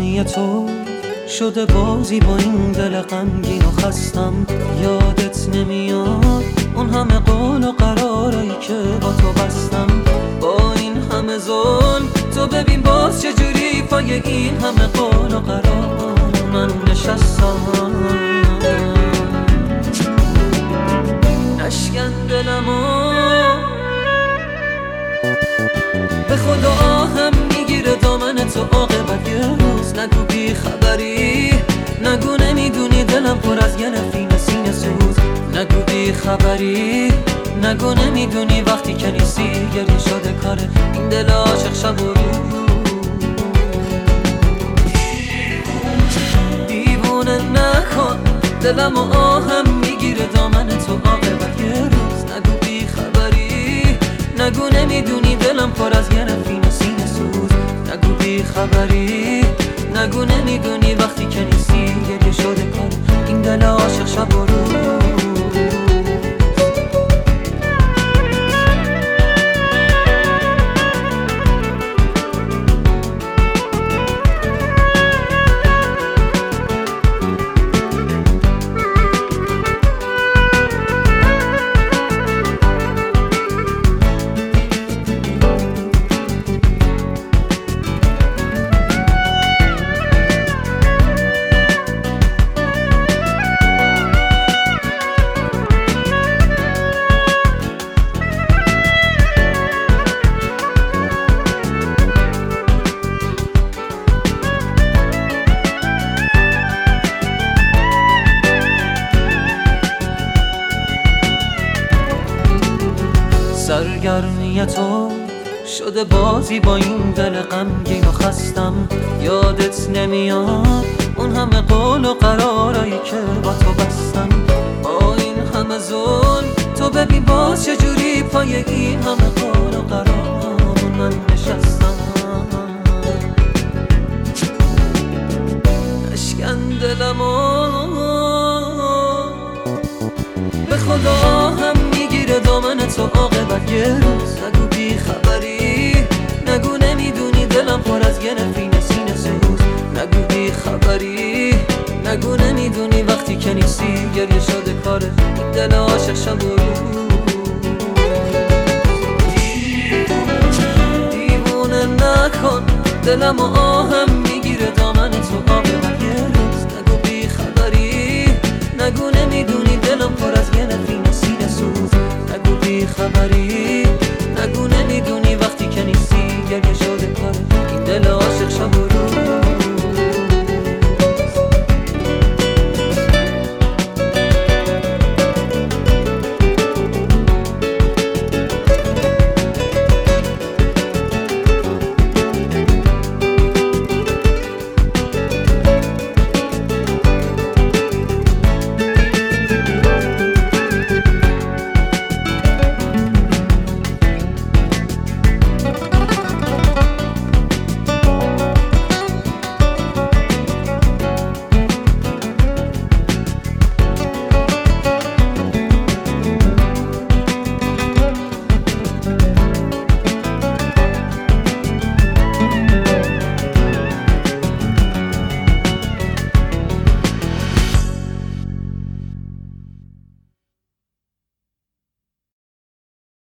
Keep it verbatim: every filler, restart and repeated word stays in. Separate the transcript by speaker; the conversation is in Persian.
Speaker 1: سرگرمی تو شده بازی با این دل غمگین و خستم. یادت نمیاد اون همه قول و قرارایی که با تو بستم. با این همه ظلم تو ببین باز چجوری پای این همه قول و قرار من نشستم. نشکن دلمو به خدا آهم میگیره دامن تو عاقبت یه روز. نگو بی خبری، نگو نمیدونی دلم پر از یه نفین سینه سوز. نگو بی خبری، نگو نمیدونی وقتی که نیستی گریه شده کاره این دل عاشق شب و روز. دیوونه نکن دلم و آهم میگیره دامن تو عاقبت یه روز. نگو بی خبری، نگو نمیدونی دلم پر از یه نفین سینه سوز. نگو بی خبری، نگو نمیدونی وقتی که نیستی گریه شده کار این دل عاشق شب و روز. سرگرمی تو شده بازی با این دل غمگین و خستم. یادت نمیاد اون همه قول و قرارایی که با تو بستم. با این همه ظلم تو ببین باز چجوری پای این همه قول و قرار من نشستم. نشکن دلمو به خدا هم میگیره دامن تو عاقبت یه روز. نگو بی خبری، نگو نمیدونی دلم پر از یه نفین سینه سوز. نگو بی خبری، نگو نمیدونی وقتی که نیستی گریه شده کاره این دل عاشق شب و روز. دیوونه نکن دلم و آهم